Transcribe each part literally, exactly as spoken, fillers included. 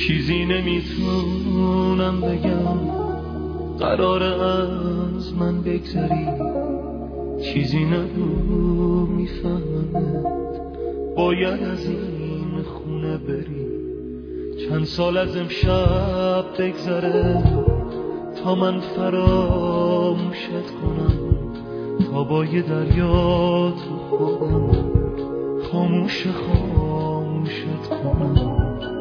چیزی نمیتونم بگم، قراره از من بگذری. چیزی نگو میفهممت، باید از این خونه بری. چند سال از امشب بگذره تا من فراموشت کنم، تا با یه دریا تو خودم خاموش خاموشت کنم.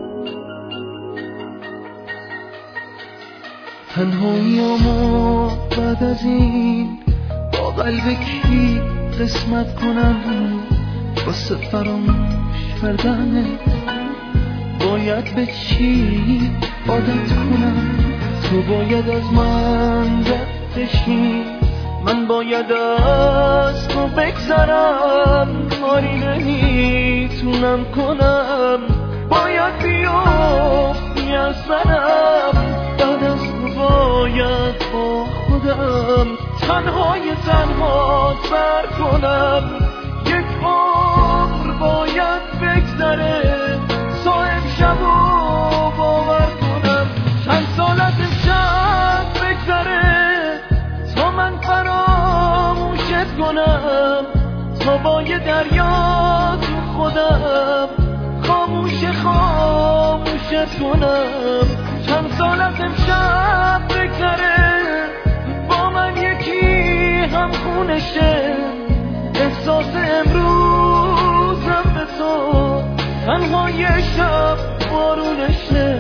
تنهاییامو بعد از این با قلب کی قسمت کنم؟ واسه فراموش کردنت باید به چی عادت کنم؟ تو باید از من رد بشی، من باید از تو بگذرم. کاری نمیتونم کنم، باید بیافتی از سرم. بعد از تو باید با خودم تنهای تنها سر کنم. یک عمر باید بگذره تا امشبو باور کنم. چند سال از امشب بگذره تا من فراموشت کنم، تا با یه دریا تو خودم خاموش خاموشت کنم. چند سال از امشب بگذره با من یکی هم خونشه، احساس امروزم به تو تنها یه شب بارونشه.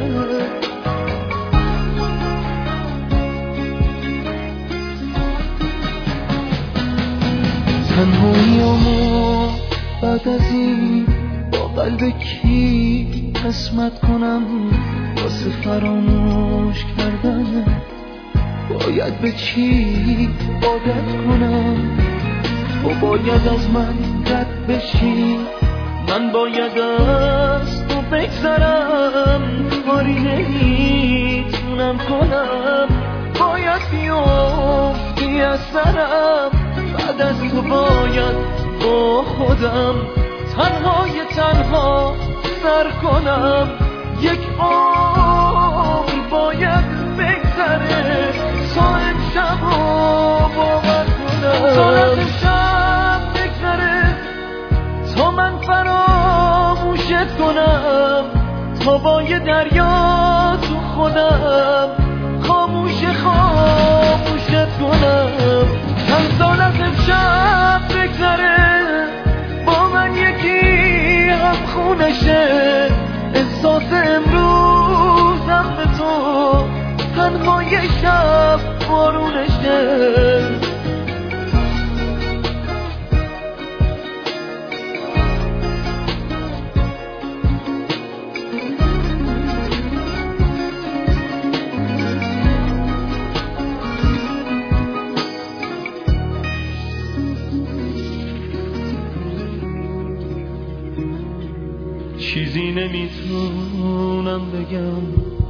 تنهاییامو بعد از این با قلب کی قسمت کنم؟ واسه فراموش کردن باید به چی عادت کنم؟ تو باید از من رد بشی، من باید از تو بگذرم. کاری نمیتونم کنم، باید بیافتی از سرم. بعد از تو باید با خودم تنهای تنها سر کنم. یک عمر باید بگذره تا امشبو باور کنم. تا امشب بگذره تا من فراموشت کنم، تا با یه دریا تو خودم خاموش خاموشت کنم. چند سال از امشب بگذره با من یکی هم خونشه، احساس امروزم به تو تنها یه شب بارونشه. چیزی نمیتونم بگم،